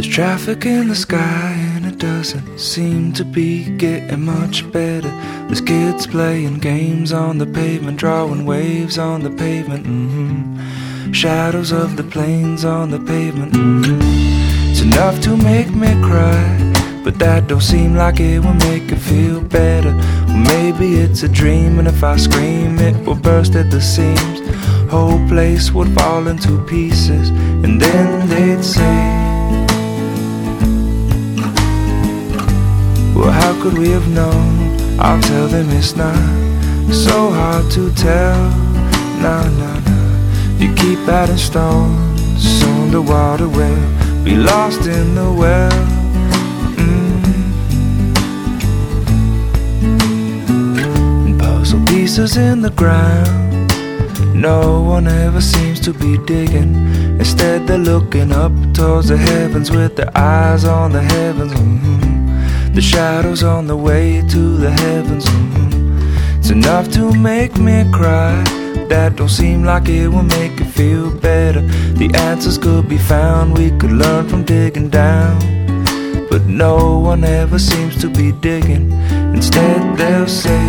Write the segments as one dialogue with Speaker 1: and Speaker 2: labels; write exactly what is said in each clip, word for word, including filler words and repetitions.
Speaker 1: There's traffic in the sky and it doesn't seem to be getting much better. There's kids playing games on the pavement, drawing waves on the pavement. Mm-hmm. Shadows of the planes on the pavement. Mm-hmm. It's enough to make me cry, but that don't seem like it will make it feel better. Well, maybe it's a dream, and if I scream it will burst at the seams. Whole place would fall into pieces, and then they'd say, well, how could we have known? I'll tell them it's not so hard to tell. Nah, nah, nah. You keep adding stones, soon the water will be lost in the well. Mm. Puzzle pieces in the ground, no one ever seems to be digging. Instead they're looking up towards the heavens with their eyes on the heavens. Mm-hmm. The shadows on the way to the heavens. Mm-hmm. It's enough to make me cry, that don't seem like it will make it feel better. The answers could be found, we could learn from digging down, but no one ever seems to be digging. Instead they'll say,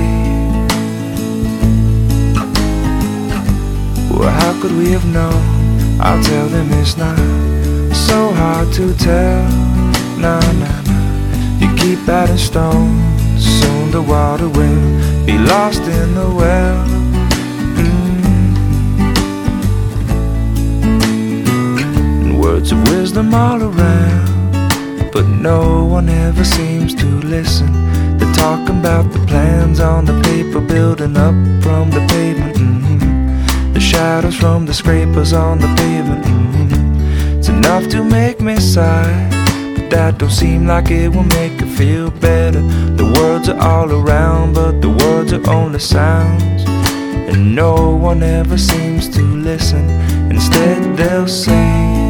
Speaker 1: well, how could we have known? I'll tell them it's not so hard to tell. Nah, nah, nah. You keep adding stones, soon the water will be lost in the well. Mm. And words of wisdom all around, but no one ever seems to listen. They're talking about the plans on the paper, building up from the pavement. Mm-hmm. The shadows from the scrapers on the pavement. Mm-hmm. It's enough to make me sigh, that don't seem like it will make it feel better. The words are all around, but the words are only sounds, and no one ever seems to listen. Instead they'll say,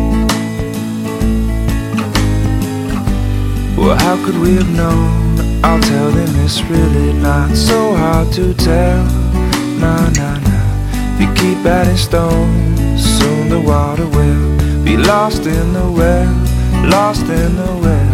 Speaker 1: well, how could we have known? I'll tell them it's really not so hard to tell. Nah, nah, nah. You keep adding stones, soon the water will be lost in the well. Lost in the well.